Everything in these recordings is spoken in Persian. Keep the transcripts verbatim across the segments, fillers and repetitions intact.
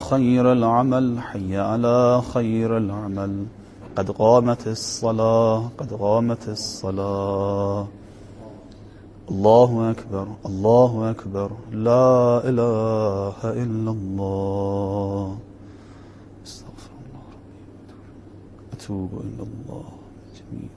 خير العمل حي على خير العمل قد قامت الصلاة قد قامت الصلاة. الله أكبر الله أكبر لا إله إلا الله. استغفر الله ربي أتوب إلى الله جميعا.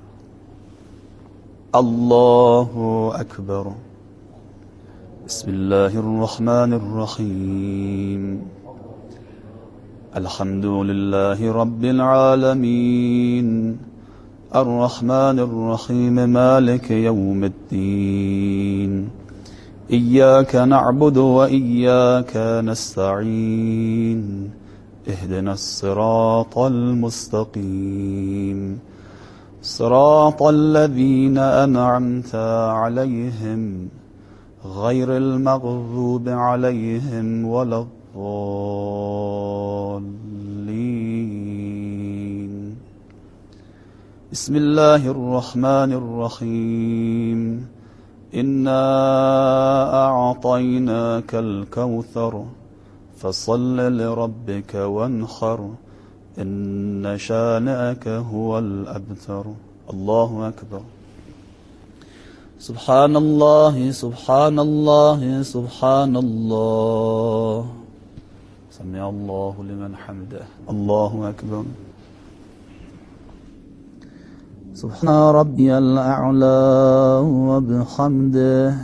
الله أكبر. بسم الله الرحمن الرحيم. الحمد لله رب العالمين الرحمن الرحيم مالك يوم الدين. إياك نعبد وإياك نستعين اهدنا الصراط المستقيم صراط الذين أنعمت عليهم غير المغضوب عليهم ولا الضالين. بسم الله الرحمن الرحيم. إنا أعطيناك الكوثر فصل لربك وانحر إن شانئك هو الأبتر. الله أكبر. سبحان الله سبحان الله سبحان الله. سمع الله لمن حمده. الله أكبر. سبحان ربي الأعلى وبحمده.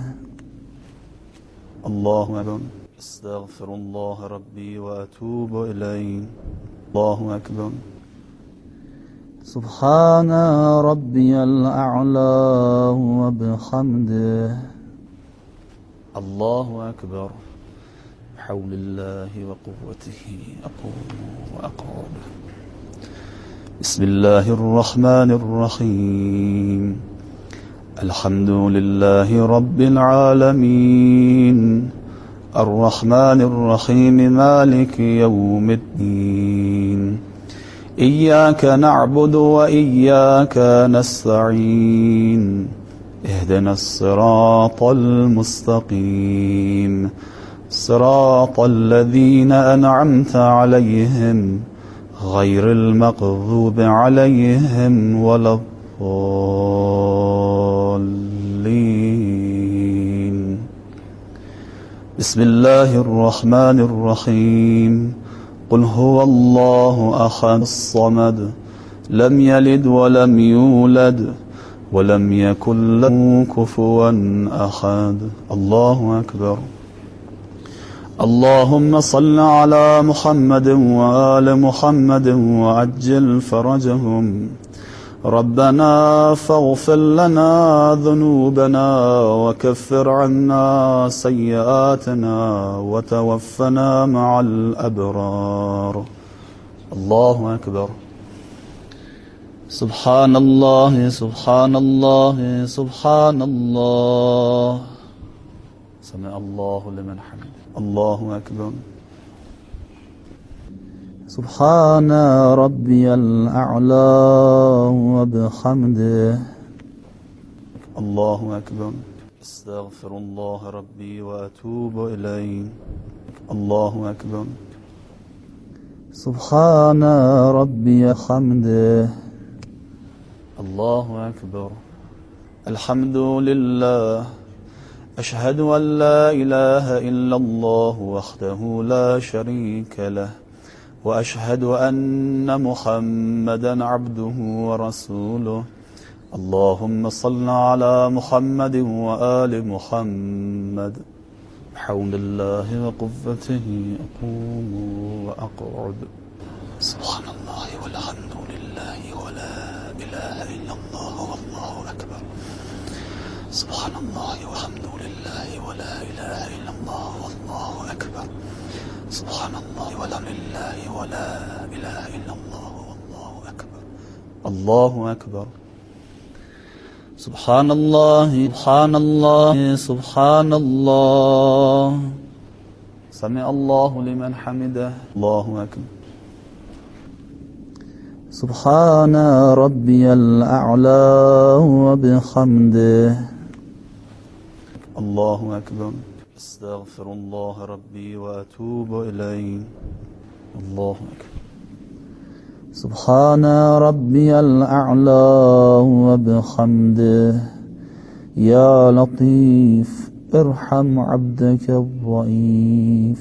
الله أكبر. استغفر الله ربي وأتوب إليه. الله أكبر. سبحان ربي الأعلى وبحمده. الله أكبر. بحول الله وقوته أقوم وأقعد. بسم الله الرحمن الرحيم. الحمد لله رب العالمين الرحمن الرحيم مالك يوم الدين. إياك نعبد وإياك نستعين اهدنا الصراط المستقيم صراط الذين أنعمت عليهم غير المغضوب عليهم ولا الضالين. بسم الله الرحمن الرحيم. قل هو الله أحد الصمد لم يلد ولم يولد ولم يكن له كفوا أحد. الله أكبر. اللهم صل على محمد وآل محمد وعجل فرجهم. ربنا فاغفر لنا ذنوبنا وكفر عنا سيئاتنا وتوفنا مع الأبرار. الله أكبر. سبحان الله سبحان الله سبحان الله. سمع الله لمن حمده. الله أكبر. سبحان ربي الأعلى وبحمده. الله أكبر. استغفر الله ربي وأتوب إليه. الله أكبر. سبحان ربي حمده. الله أكبر. الحمد لله. أشهد أن لا إله إلا الله وحده لا شريك له وأشهد أن محمدا عبده ورسوله. اللهم صل على محمد وآل محمد. بحول الله وقوته أقوم وأقعد. سبحان الله والحمد لله ولا إله إلا الله والله أكبر. سبحان الله والحمد لله ولا إله إلا الله والله أكبر. سبحان الله والحمد لله ولا إله إلا الله والله أكبر. الله أكبر. سبحان الله سبحان الله سبحان الله. سمع الله لمن حمده. الله أكبر. سبحان ربي الأعلى وبحمده. الله أكبر. استغفر الله ربي وأتوب إليه. الله أكبر. سبحان ربي الأعلى وبحمده يا لطيف ارحم عبدك الضعيف.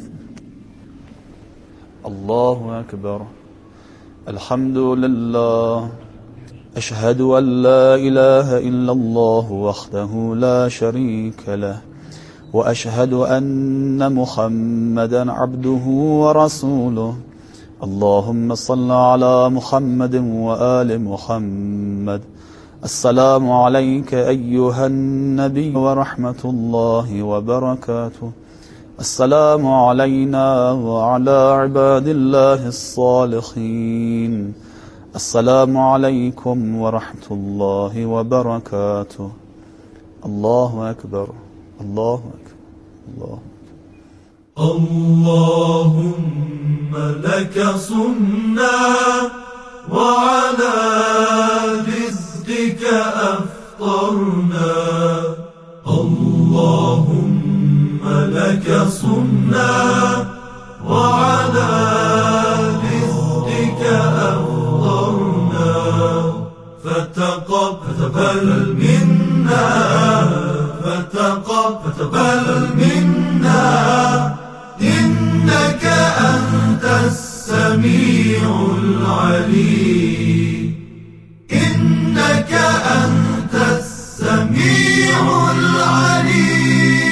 الله أكبر. الحمد لله. أشهد أن لا إله إلا الله وحده لا شريك له وأشهد أن محمدا عبده ورسوله. اللهم صل على محمد وآل محمد. السلام عليك أيها النبي ورحمة الله وبركاته. السلام علينا وعلى عباد الله الصالحين. السلام عليكم ورحمة الله وبركاته. الله أكبر. الله أكبر. الله أكبر. اللهم لك صمنا وعلى رزقك أفطرنا. اللهم لك صمنا وعلى رزقك أفطرنا. فتقبل منا فتقبل منا إنك أنت السميع العليم. إنك أنت السميع العليم.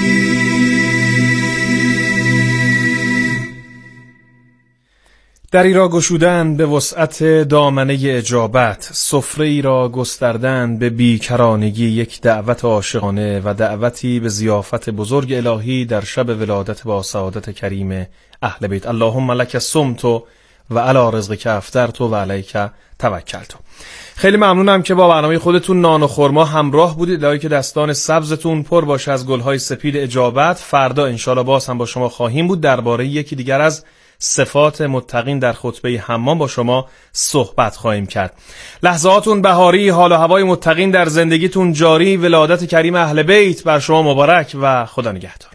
دری را گشودن به وسعت دامنه اجابت، سفره‌ای را گستردن به بیکرانگی یک دعوت عاشقانه و دعوتی به ضیافت بزرگ الهی در شب ولادت با سعادت کریم اهل بیت. اللهم لک صمت و علی رزقک افطرت و علیک توکلت. خیلی ممنونم که با برنامه خودتون نان و خرما همراه بودید. الهی که دستان سبزتون پر باشه از گلهای سپید اجابت. فردا انشالله باز هم با شما خواهیم بود درباره یکی دیگر از صفات متقین در خطبه حمام با شما صحبت خواهیم کرد. لحظاتون بهاری، حال و هوای متقین در زندگیتون جاری، ولادت کریم اهل بیت بر شما مبارک و خدا نگهدار.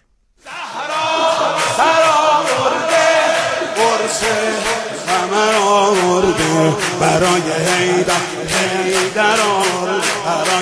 برای حیدر حیدر برای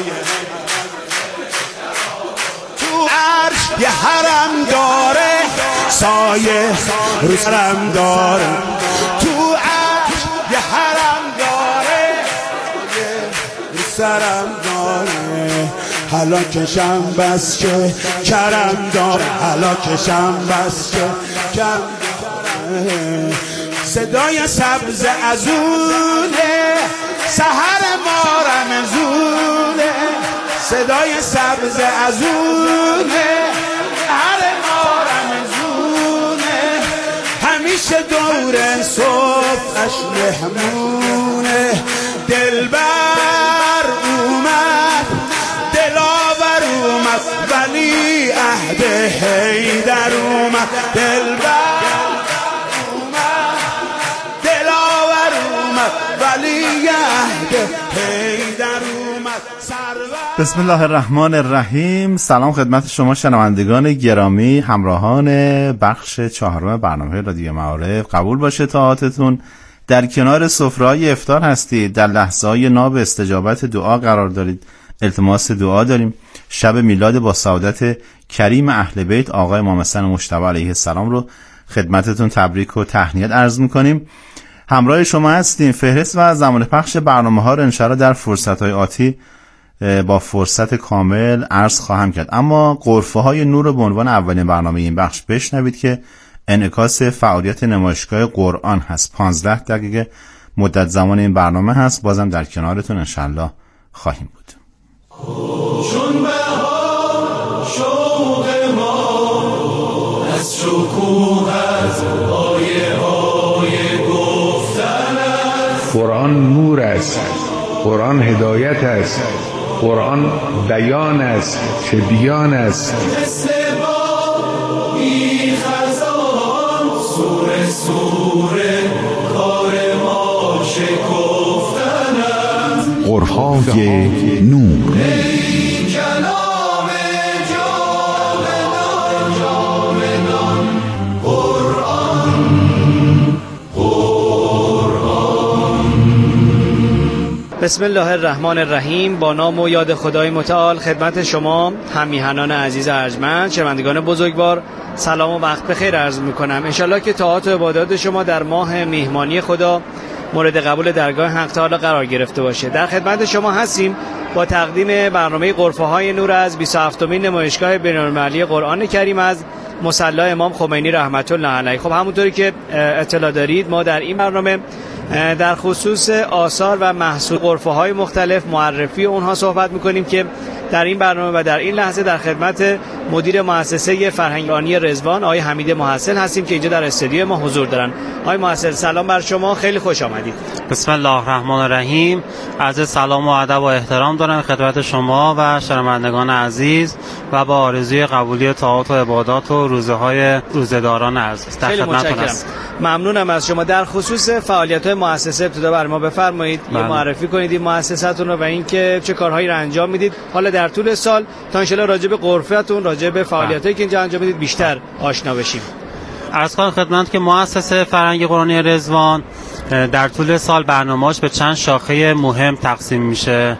تو عرش یه حرم داره، سایه رو سرم داره. تو عرش یه حرم داره، سایه رو سرم داره. حالا کشم بس که کرم داره، حالا کشم بس که کرم داره. صدای سبز ازونه، سحر ما رمزونه. صدای سبز ازونه، سحر ما رمزونه. همیشه دور صبحش مهمونه. دلبر اومد، دلاور اومد، ولی عهد حیدر اومد. دلبر بسم الله الرحمن الرحیم. سلام خدمت شما شنوندگان گرامی، همراهان بخش چهارم برنامه رادیو معارف. قبول باشه طاعاتتون. در کنار سفره‌های افطار هستید، در لحظه‌های ناب استجابت دعا قرار دارید. التماس دعا داریم. شب میلاد با سعادت کریم اهل بیت آقای امام حسن مجتبی علیه السلام رو خدمتتون تبریک و تهنیت عرض می‌کنیم. همراه شما هستیم. فهرست و زمان پخش برنامه ها رو انشاءالله در فرصت های آتی با فرصت کامل عرض خواهم کرد، اما غرفه های نور به عنوان اولین برنامه این بخش بشنوید که انعکاس فعالیت نمایشگاه قرآن هست. پانزده دقیقه مدت زمان این برنامه هست. بازم در کنارتون انشاءالله خواهیم بود. چون بهار شوق ما از شکوهت آیه آیه گفتن است. قرآن نور است، قرآن هدایت است، قرآن بیان است، چه بیان است. مثل بادی خزان سوره سوره کار ما شکفتن است. غرفه‌های نور. ای کلام جاودان جاودان قرآن بسم الله الرحمن الرحیم. با نام و یاد خدای متعال خدمت شما همیهنان عزیز ارجمند، شنوندگان بزرگوار، سلام و وقت بخیر عرض میکنم. انشالله که طاعات و عبادات شما در ماه میهمانی خدا مورد قبول درگاه حق تعالی قرار گرفته باشه. در خدمت شما هستیم با تقدیم برنامه غرفه های نور از بیست و هفتمین نمایشگاه بین‌المللی قرآن کریم از مصلی امام خمینی رحمت الله علیه. خب همونطوری که اطلاع دارید ما در این برنامه در خصوص آثار و محصول غرفه های مختلف معرفی اونها صحبت میکنیم که در این برنامه و در این لحظه در خدمت مدیر مؤسسه فرهنگانی رضوان آقای حمید محصل هستیم که اینجا در استودیو ما حضور دارن. آقای محصل سلام بر شما، خیلی خوش آمدید. بسم الله الرحمن الرحیم. عرض سلام و ادب و احترام دارم خدمت شما و شنوندگان عزیز و با آرزوی قبولی طاعات و عبادات و روزه های روزه‌داران عزیز در خدمتتون هستم. ممنونم از شما. در خصوص فعالیت‌های مؤسسه ابتدا بر ما بفرمایید، یه معرفی کنید این مؤسسه‌تون رو و اینکه چه کارهایی رو انجام میدید. حالا در طول سال تا ان شاءالله راجع به غرفتون، راجع به فعالیتایی که اینجا انجام میدید بیشتر آشنا بشیم. عرض کنم خدمت که مؤسسه فرهنگی قرآنی رضوان در طول سال برنامه‌اش به چند شاخه مهم تقسیم میشه.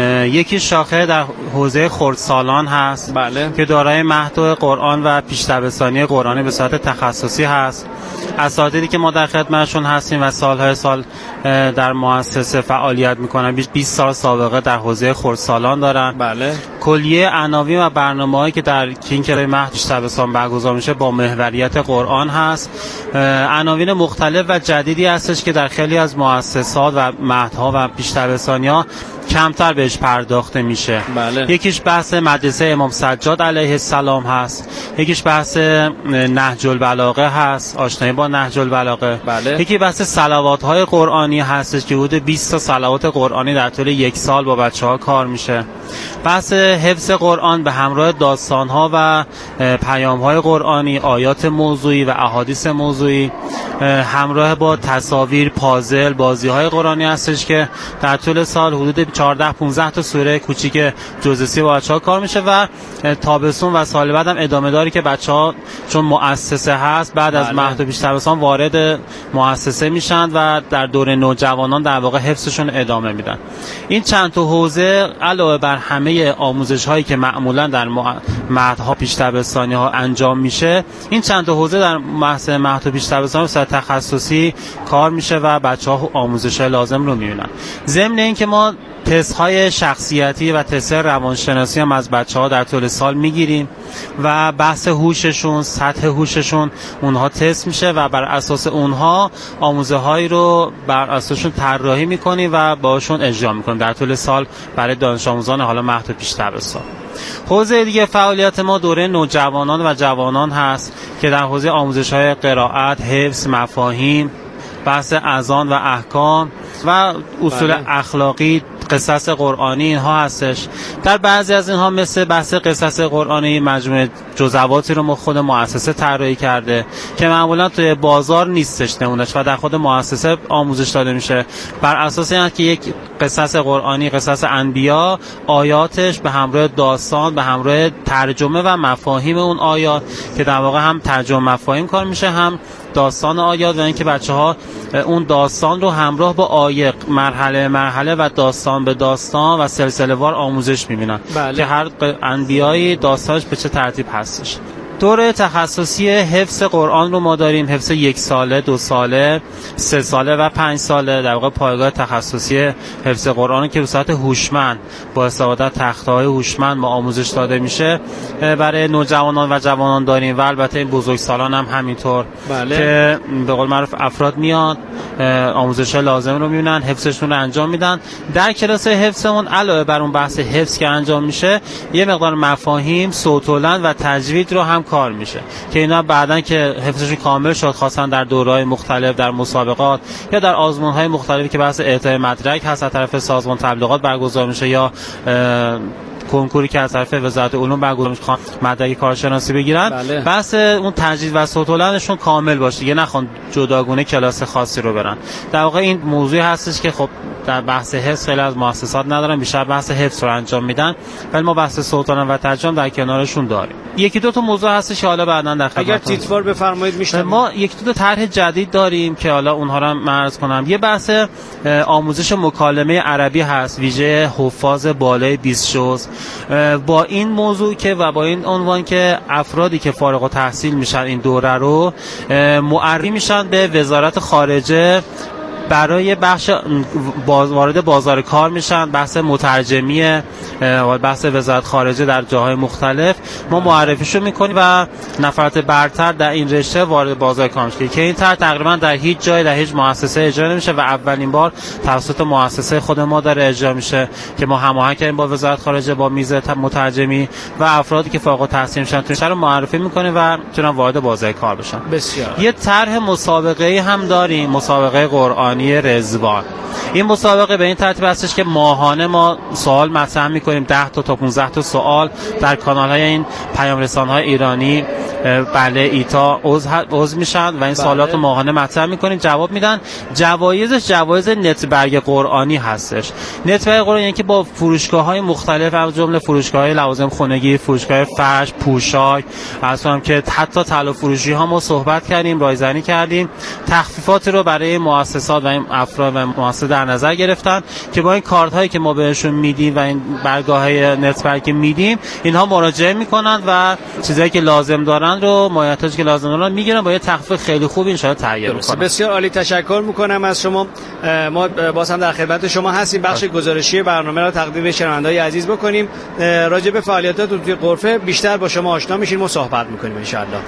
یکی شاخه در حوزه خردسالان هست، بله، که دارای محتوای قرآن و پیش‌دبستانی قرآنی به صورت تخصصی هست. اساتیدی که ما در خدمتشون هستیم و سالهای سال در مؤسسه فعالیت میکنن بیست سال سابقه در حوزه خردسالان دارن. بله. کلیه عناوین و برنامه‌هایی که در کینکر مهد پیش‌دبستان برگزار میشه با محوریت قرآن هست. عناوین مختلف و جدیدی هستش که در خیلی از مؤسسات و مهدها و پیش‌دبستانی‌ها کمتر بهش پرداخته میشه. بله. یکیش بحث مدرسه امام سجاد علیه السلام هست، یکیش بحث نهج البلاغه هست، آشنایی با نهج البلاغه. بله. یکی بحث صلوات‌های قرآنی هستش که حدود بیست تا صلوات قرآنی در طول یک سال با بچه‌ها کار میشه. بحث حفظ قرآن به همراه داستان‌ها و پیام‌های قرآنی، آیات موضوعی و احادیث موضوعی همراه با تصاویر، پازل، بازی‌های قرآنی هستش که در طول سال حدود چهارده پانزده تا سوره کوچیک جزئی با بچه‌ها کار میشه و تابستون و سال بعد هم ادامه داره که بچه‌ها چون مؤسسه هست بعد از مهد و پیش‌دبستان وارد مؤسسه میشن و در دوره نوجوانان در واقع حفظشون ادامه میدن. این چند تا حوزه علاوه بر همه آموزش‌هایی که معمولاً در مهدها پیش‌دبستانی‌ها انجام میشه، این چند تا حوزه در بحث مهد و پیش‌دبستان به صورت تخصصی کار میشه و بچه‌ها آموزش‌های لازم رو می‌بینن. ضمن اینکه ما تست‌های شخصیتی و تست روانشناسی هم از بچه‌ها در طول سال میگیریم و بحث هوششون، سطح هوششون اونها تست میشه و بر اساس اونها آموزه‌هایی رو بر اساسشون طراحی میکنیم و باشون اجرا میکنیم در طول سال برای دانش آموزان حالا مهد و پیش‌دبستان. حوزه دیگه فعالیت ما دوره نوجوانان و جوانان هست که در حوزه آموزش‌های قرائت، حفظ، مفاهیم، بحث اذان و احکام و اصول بله. اخلاقی، قصص قرآنی اینها هستش. در بعضی از اینها مثل بحث قصص قرآنی مجموعه جزواتی رو ما خود مؤسسه طراحی کرده که معمولا توی بازار نیستش نمونهش و در خود مؤسسه آموزش داده میشه بر اساس اینکه که یک قصص قرآنی، قصص انبیا، آیاتش به همراه داستان، به همراه ترجمه و مفاهیم اون آیات که در واقع هم ترجمه مفاهیم کار میشه هم داستان آیات و اینکه بچه‌ها اون داستان رو همراه با آیه مرحله مرحله و داستان به داستان و سلسله وار آموزش می‌بینن. بله. که هر انبیایی داستانش به چه ترتیب هستش. دوره تخصصی حفظ قرآن رو ما داریم، حفظ یک ساله، دو ساله، سه ساله و پنج ساله. در واقع پایگاه تخصصی حفظ قرآن که به صورت هوشمند با استفاده تخته‌های هوشمند ما آموزش داده میشه برای نوجوانان و جوانان داریم و البته بزرگسالان هم همینطور. بله. که به قول معروف افراد میاد آموزش لازم رو میبینن، حفظشون رو انجام میدن. در کلاس حفظمون علاوه بر اون بحث حفظ که انجام میشه یه مقدار مفاهیم، صوت بلند و تجوید رو هم کار میشه که اینا بعدن که حفظشون کامل شد خاصا در دوره‌های مختلف، در مسابقات یا در آزمون‌های مختلفی که بحث اعطای مدرک هست از طرف سازمان تبلیغات برگزار میشه یا کنکوری که از طرف وزارت علوم برگزار میشه خوان مدرک کارشناسی بگیرن، بله. بحث اون تجدید و صوت بلندشون کامل باشه، دیگه نخوان جداگونه کلاس خاصی رو برن. در واقع این موضوعی هستش که خب در بحث حفظ خیلی از مؤسسات ندارن، بیشتر بحث حفظ رو انجام میدن، ولی ما بحث صوت بلند و ترجمه در کنارشون داریم. یکی دو تا موضوع هستش که حالا بعداً در خدمتتون اگر تیتروار بفرمایید میشنم. ما یک دو تا طرح جدید داریم که حالا اونها رو من عرض کنم. یه بحث آموزش مکالمه عربی هست، ویژه حفاظ بالای بیست جز، با این موضوع که و با این عنوان که افرادی که فارغ التحصیل میشن این دوره رو معرفی میشن به وزارت خارجه برای بخش باز وارد بازار کار میشن، بحث مترجمی و بحث وزارت خارجه در جاهای مختلف ما معرفیشو میکنیم و نفرات برتر در این رشته وارد بازار کار میشه که این طرح تقریبا در هیچ جای در هیچ مؤسسه اجرا نمیشه و اولین بار توسط مؤسسه خود ما داره اجرا میشه که ما هماهنگ کردیم با وزارت خارجه با میز مترجمی و افرادی که فارغ التحصیل میشن تو رو معرفی میکنیم و میتونن وارد بازار کار بشن. بسیار. یه طرح مسابقه هم داریم، مسابقه قرآنی رضوان. این مسابقه به این ترتیب هستش که ماهانه ما سوال مطرح میکنیم، ده تا تا پانزده تا سوال در کانال های این پیام رسان های ایرانی بله ایتا عضو میشن و این سوالات رو ماهانه مطرح میکنیم، جواب میدن. جوایزش جوایز نت برگ قرآنی هستش. نت برگ قرآنی یعنی که با فروشگاه های مختلف از جمله فروشگاه های لوازم خانگی، فروشگاه فرش، پوشاک، اصلا که حتی طلا فروشی ها ما صحبت کردیم، رایزنی کردیم، تخفیفات رو برای مؤسسات و این افراد و مؤسسات در نظر گرفتن که با این کارت هایی که ما بهشون میدیم و این برگاه های نت برگ میدیم اینها مراجعه میکنن و چیزایی که لازم دارن رو مایحتاجی که لازم دارن میگیرن با یه تخفیف خیلی خوب ان شاء الله تهیه میکنن. بسیار عالی، تشکر میکنم از شما. ما باز هم در خدمت شما هستیم. بخش گزارشی برنامه رو تقدیم به شنونده‌های عزیز بکنیم. راجع به فعالیتاتون توی غرفه بیشتر با شما آشنا میشیم و صحبت میکنیم ان شاء الله.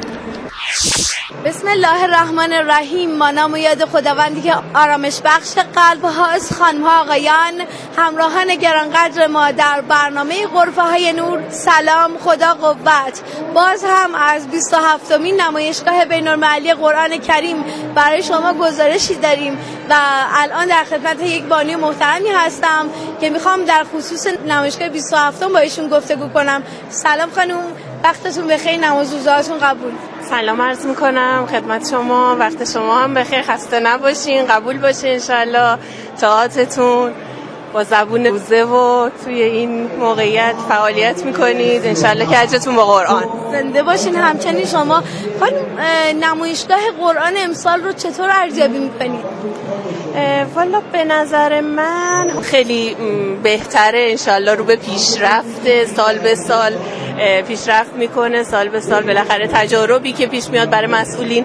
بسم الله الرحمن الرحیم. با نام و یاد خداوندی که آرامش بخش قلب هاست. خانم ها آقایان، همراهان گرانقدر ما در برنامه غرفه های نور، سلام، خدا قوت. باز هم از بیست و هفتمین نمایشگاه بین‌المللی قرآن کریم برای شما گزارشی داریم و الان در خدمت یک بانی محترمی هستم که میخوام در خصوص نمایشگاه بیست و هفتم با ایشون گفتگو کنم. سلام خانم، وقتتون بخیر، نماز روزهاتون قبول. سلام عرض میکنم خدمت شما، وقت شما هم بخیر، خسته نباشین، قبول باشه انشالله. طاعتتون با زبون روزه و توی این موقعیت فعالیت میکنید انشالله که اجرتون با قرآن. زنده باشین. همچنین شما خانم نمایشگاه قرآن امسال رو چطور ارزیابی میکنید؟ والا به نظر من خیلی بهتره انشالله، رو به پیشرفت سال به سال پیشرفت میکنه، سال به سال بالاخره تجاربی که پیش میاد برای مسئولین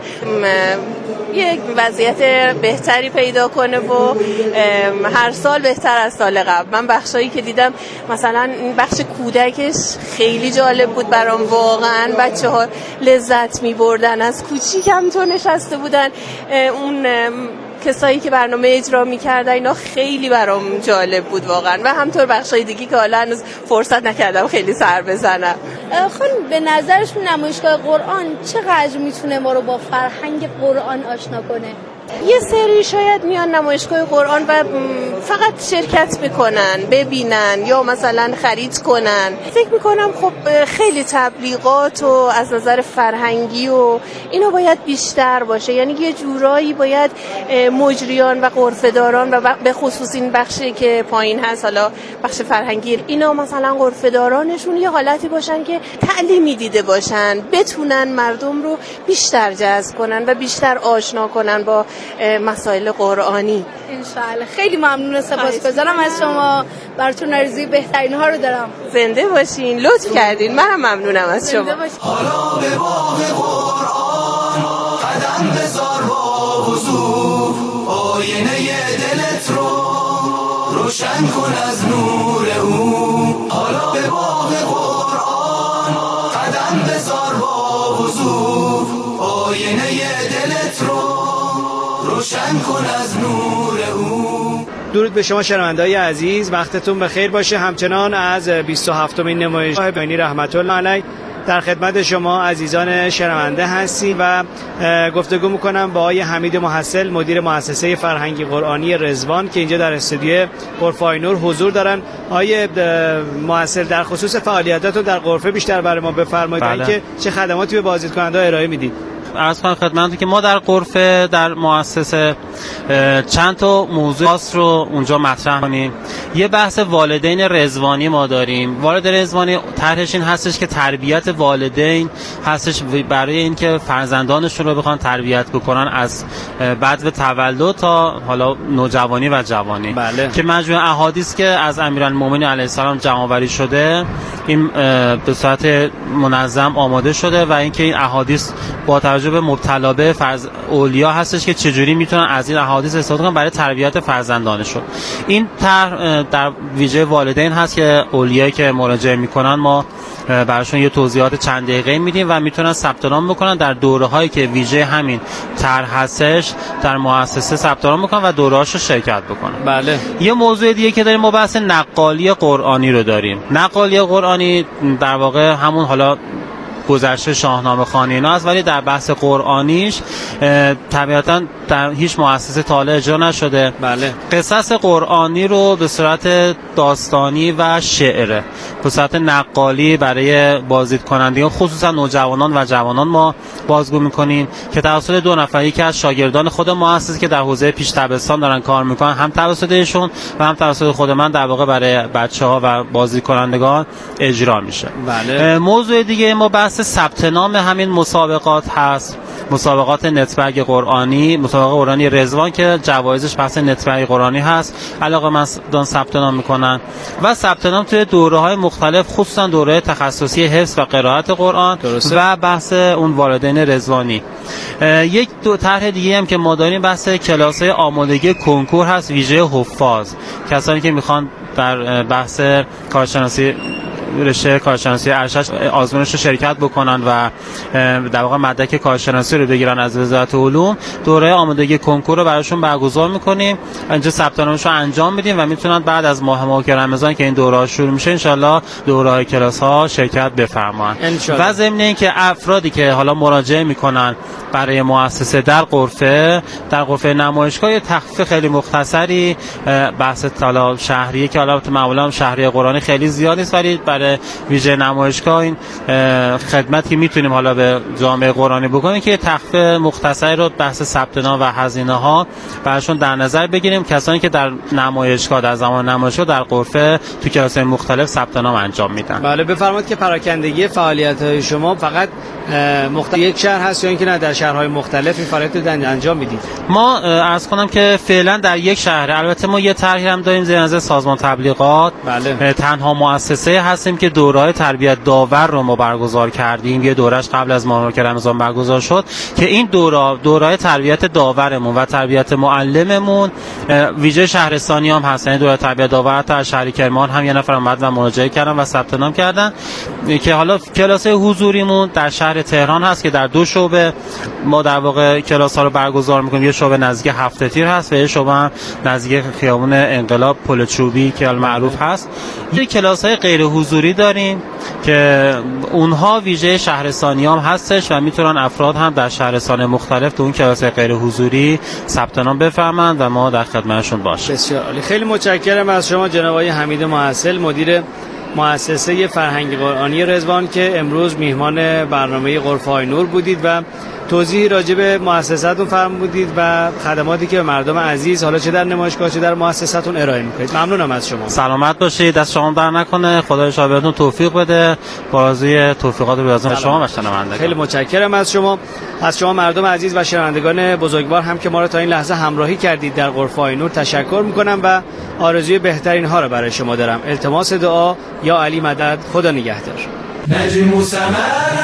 یک وضعیت بهتری پیدا کنه و هر سال بهتر از سال قبل. من بخشایی که دیدم مثلا بخش کودکش خیلی جالب بود برام، واقعا بچه ها لذت می بردن، از کوچیک هم تو نشسته بودن، اون کسایی که برنامه اجرا می‌کردن اینا خیلی برام جالب بود واقعا و همطور بخشای دیگه که حالا هنوز فرصت نکردم خیلی سر بزنم. خانم به نظرشون نمایشگاه قرآن چقدر میتونه ما رو با فرهنگ قرآن آشنا کنه؟ یه سری شاید میان نمایشگاه قرآن و فقط شرکت میکنن، ببینن یا مثلا خرید کنن. فکر میکنم خب خیلی تبلیغات و از نظر فرهنگی و اینو باید بیشتر باشه، یعنی یه جورایی باید مجریان و غرفه‌داران و به خصوص این بخشی که پایین هست، حالا بخش فرهنگی، اینا مثلا غرفه‌دارانشون یه حالتی باشن که تعلیمی دیده باشن، بتونن مردم رو بیشتر جذب کنن و بیشتر آشنا کنن با مسائل قرآنی. انشاءالله. خیلی ممنون، سپاسگزارم از شما، براتون آرزوی بهترین ها رو دارم. زنده باشین، لطف کردین، منم ممنونم از شما. حالا به باغ قرآن قدم بذار با وضوح، آینه دلت رو روشن کن از نور او. حالا به باغ قرآن قدم بذار با وضوح، آینه دلت رو روشن کن از نور او. درود به شما شنونده‌های عزیز، وقتتون بخیر باشه. همچنان از بیست و هفتمین نمایشگاه بینی رحمت الله علیه در خدمت شما عزیزان شنونده هستیم و گفتگو میکنم با آقای حمید محصل، مدیر مؤسسه فرهنگی قرآنی رضوان که اینجا در استودیو غرفه‌های نور حضور دارن. آقای محصل، در خصوص فعالیتاتون در غرفه بیشتر برای ما بفرمایید. بله. که چه خدماتی به بازدیدکننده ارائه میدید؟ عرض کنم خدمتتون که ما در غرفه در مؤسسه چند تا موضوع خاص رو اونجا مطرح کنیم. یه بحث والدین رضوانی ما داریم. والدین رضوانی طرحش این هستش که تربیت والدین هستش برای اینکه فرزندانشون رو بخوان تربیت بکنن از بعد تولد تا حالا نوجوانی و جوانی. بله. که مجموعه احادیث که از امیرالمومنین علیه السلام جمع‌آوری شده این به صورت منظم آماده شده و اینکه این احادیث با توجه به مبتلا به فرز اولیا هستش که چجوری میتونن از این احادیث استفاده کنن برای تربیت فرزندانشون. این طرح در ویژه والدین هست که اولیایی که مراجعه میکنن ما براشون یه توضیحات چند دقیقه میدیم و میتونن ثبت نام بکنن در دوره‌هایی که ویژه همین طرح هستش در مؤسسه ثبت نام بکنن و دوره‌هاشو شرکت بکنن. بله. یه موضوع دیگه که داریم ما بحث نقالی قرآنی رو داریم. نقالی قرآنی در واقع همون حالا گذشته شاهنامه خوانی اینا است، ولی در بحث قرآنیش طبیعتاً در هیچ مؤسسه تا حالا اجرا نشده. بله. قصص قرآنی رو به صورت داستانی و شعر به صورت نقالی برای بازدید کنندگان خصوصا نوجوانان و جوانان ما بازگو میکنیم که توسط دو نفر، یکی از شاگردان خود مؤسسه که در حوزه پیش دبستان دارن کار میکنن، هم توسط ایشون و هم توسط خود من در واقع برای بچه‌ها و بازدید کنندگان اجرا میشه. بله. موضوع دیگه ما بحث ثبت نام همین مسابقات هست. مسابقات نتبرگ قرآنی، مسابقه قرآنی رضوان که جوایزش بحث نتبرگ قرآنی هست، علاقه من دان ثبت نام میکنن و ثبت نام توی دوره‌های مختلف خصوصا دوره تخصصی حفظ و قرائت قرآن. درسته. و بحث اون والدین رضوانی. یک دو طرح دیگه هم که ما داریم بحث کلاس‌های آمادگی کنکور هست ویژه حفاظ، کسانی که میخوان در بحث کارشناسی رشته کارشناسی ارشد آزمونش رو شرکت بکنن و در واقع مدرک کارشناسی رو بگیرن از وزارت علوم، دوره آمادگی کنکور رو براشون برگزار میکنیم. اینجا ثبت نامش رو انجام میدیم و میتونن بعد از ماه ماه رمضان که این دوره شروع میشه ان شاءالله دوره های کلاس ها شرکت بفرمایند. و ضمن اینکه افرادی که حالا مراجعه میکنن برای مؤسسه در غرفه در غرفه نمایشگاه یه تخفیف خیلی مختصری بحث طلا شهریه که حالا معمولا شهریه قرآنی خیلی زیاد نیست، ولی برای ویژه نمایشگاه این خدمتی که میتونیم حالا به جامعه قرآنی بکنیم که تخفیف مختصری رو بحث ثبت نام و هزینه ها براشون در نظر بگیریم، کسانی که در نمایشگاه در زمان نمایشگاه در غرفه تو کلاس‌های مختلف ثبت نام انجام میدن. بله. بفرمایید که پراکندگی فعالیت‌های شما فقط مختلف یک شهر هست یا اینکه نه در شهرهای مختلف این فعالیت رو انجام میدید؟ ما عرض کنم که فعلا در یک شهر، البته ما یه طرحی هم داریم زیر نظر سازمان تبلیغات. بله. تنها مؤسسه هستیم که دوره‌های تربیت داور رو ما برگزار کردیم. یه دورهش قبل از ماه رمضان برگزار شد که این دوره دوره‌های تربیت داورمون و تربیت معلممون ویژه شهرستانی هم هست. یعنی دوره تربیت داور تا شهر کرمان هم یه نفر اومد و مراجعه کردن و ثبت نام کردن که حالا کلاس حضوریمون در شهر تهران هست که در دو شعبه ما در واقع کلاس ها رو برگزار میکنیم. یه شعبه نزدیک هفت تیر هست و یه شعبه هم نزدیک خیابون انقلاب پل چوبی که معروف هست. یه کلاس های غیر حضوری داریم که اونها ویژه شهرستانی هم هستش و میتونن افراد هم در شهرستان مختلف تو اون کلاس غیر حضوری ثبت نام بفرمایند و ما در خدمتشون باشیم. بسیار عالی. خیلی متشکرم از شما جناب آقای حمید محصل، مدیر مؤسسه فرهنگی قرآنی رضوان که امروز میهمان برنامه غرفه‌های نور بودید و توضیحی راجع به مؤسسه‌تون فرمودید و خدماتی که به مردم عزیز حالا چه در نمایشگاه چه در مؤسسه‌تون ارائه می‌کنید. ممنونم از شما. سلامت باشید. دست شما در نکنه. خدا شما بهتون توفیق بده. بازی توفیقات رو لازم شما و شنوندگان. خیلی متشکرم از شما. از شما مردم عزیز و شنوندگان بزرگوار هم که ما رو تا این لحظه همراهی کردید در غرفه‌های نور تشکر می‌کنم و آرزوی بهترین ها رو برای شما دارم. التماس دعا یا علی مدد. خدا نگهدار. نجم سما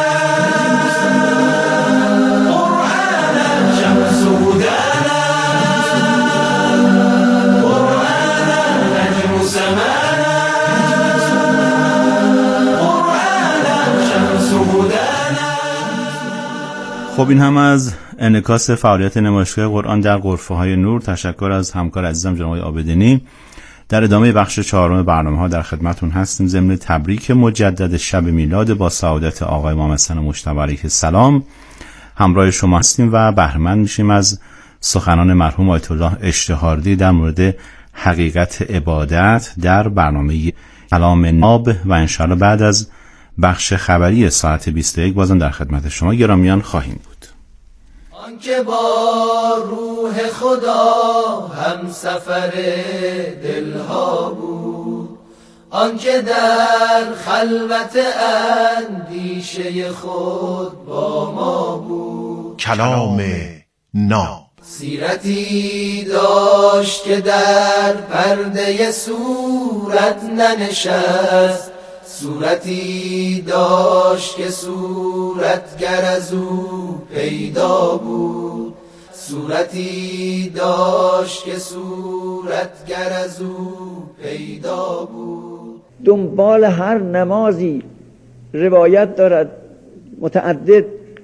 خب این هم از انعکاس فعالیت نمایشگاه قرآن در غرفه‌های نور. تشکر از همکار عزیزم جناب آقای عابدینی. در ادامه بخش چهارم برنامه ها در خدمتون هستیم. ضمن تبریک مجدد شب میلاد با سعادت آقای امام حسن مجتبی علیه السلام همراه شما هستیم و بهره مند میشیم از سخنان مرحوم آیت الله اشتهاردی در مورد حقیقت عبادت در برنامه کلام ناب و انشاءالله بعد از بخش خبری ساعت بیست و یک بازم در خدمت شما گرامیان خواهیم بود. آنکه با روح خدا هم سفر دلها بود، آنکه در خلوت اندیشه خود با ما بود. کلام ناب سیرتی داشت که در پرده صورت ننشست، صورتی داشت که صورتگر از او پیدا بود، صورتی داشت که صورتگر از او پیدا بود. دنبال هر نمازی روایت دارد متعدد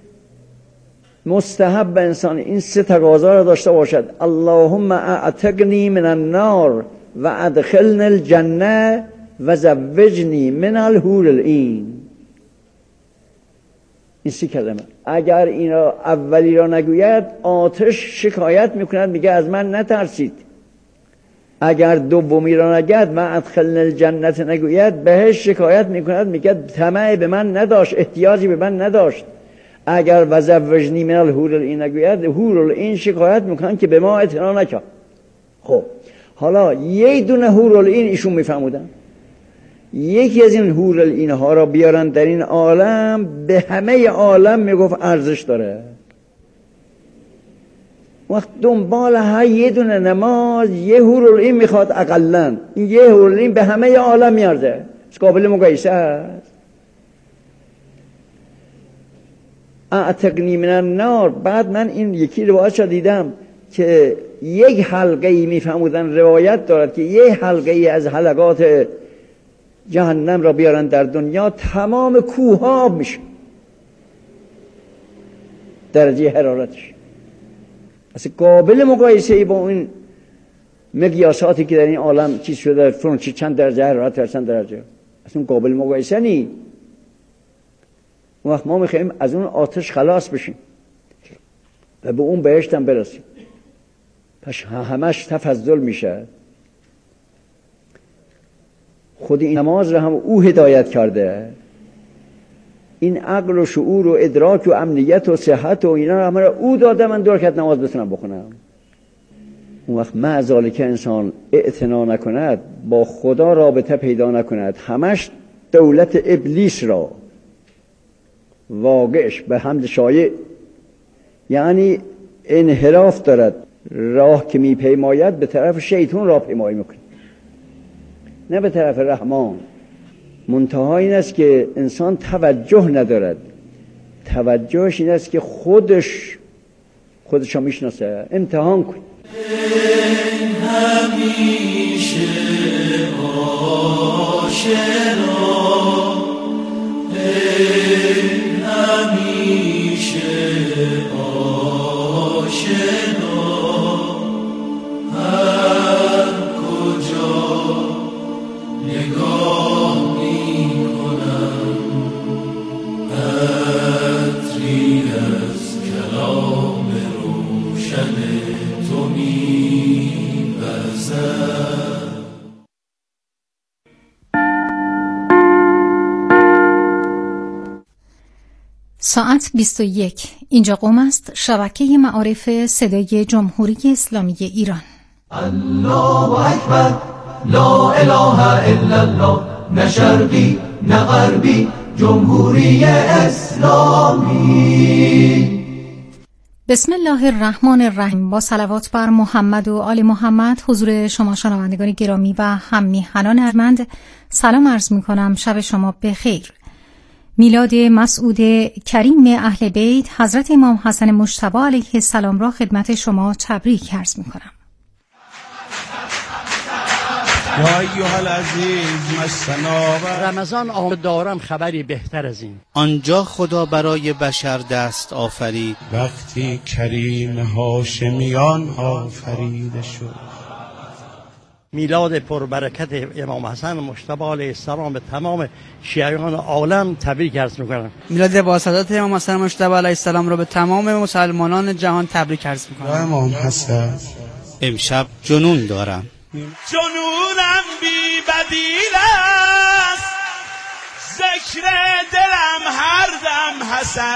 مستحب به انسان این سه تقاضا را داشته باشد: اللهم اعتقنی من النار و ادخلنی الجنه و زوجنی من الحور العین. این سه کلمه اگر این را اولی را نگوید آتش شکایت میکند، میگه از من نترسید. اگر دومی را نگوید و ادخلنی الجنه نگوید بهش شکایت میکند، میگه طمع به من نداشت، احتیاجی به من نداشت. اگر وزوجنی من الحور العین نگوید حور العین شکایت میکنن که به ما اعتنا نکن. خب حالا یه دونه حور العین ایشون میفهمودن، یکی از این حور العین ها را بیارن در این عالم، به همه عالم میگفت ارزش داره. وقت دنبال هر یه دونه نماز یه حور العین میخواد اقلن، این یه حور العین به همه عالم میارزه، قابل مقایسه است. اعتقنی من النار. بعد من این یکی روایت را دیدم که یک حلقه ای میفهمودن روایت دارد که یک حلقه ای از حلقات جهنم را بیارن در دنیا، تمام کوه ها آب میشه درجه حرارتش. اصلا قابل مقایسه ای با این مقیاساتی که در این عالم چیز شده، فرانچه چند درجه حرارت، چند درجه، اصلا قابل مقایسه نی. وقت ما میخوایم از اون آتش خلاص بشیم و به اون بهشت هم برسیم، پس همش تفضل میشه. خود این نماز رو هم او هدایت کرده، این عقل و شعور و ادراک و امنیت و صحت و اینا رو همه رو او داده، من دو رکعت نماز بتونم بخونم. اون وقت مع ذالک انسان اعتنا نکند، با خدا رابطه پیدا نکند، همش دولت ابلیس را واقعش به حمد شایع، یعنی انحراف دارد، راه که میپیماید به طرف شیطان راه پیمایی میکنه، نه به طرف رحمان. منتها این است که انسان توجه ندارد، توجهش این است که خودش خودش رو میشناسه. امتحان کن. همیشه آشنا، همیشه آشنا، هر کجا نگاه می کنم عطری از کلام روشن تو می وزد. ساعت بیست و یک. اینجا قم است، شبکه معارف صدای جمهوری اسلامی ایران. الله اکبر، لا اله الا الله، نه شرقی نه غربی، جمهوری اسلامی. بسم الله الرحمن الرحیم. با صلوات بر محمد و آل محمد حضور شما شنوندگان گرامی و هم میهنان ارجمند سلام عرض می کنم. شب شما بخیر. میلاد مسعود کریم اهل بیت حضرت امام حسن مجتبی علیه السلام را خدمت شما تبریک عرض می کنم. یا ایها العزیز مسنا. رمضان آمد دارم خبری بهتر از این. آنجا خدا برای بشر دست آفرید وقتی کریم هاشمیان آفریده شد. میلاد پربرکت امام حسن مجتبی علیه السلام به تمام شیعیان عالم تبریک عرض میکنم. میلاد باسعادت امام حسن مجتبی علیه السلام را به تمام مسلمانان جهان تبریک عرض میکنم. امام حسن امشب جنون دارم. جنونم بی بدیل است، ذکر دلم هر دم حسن.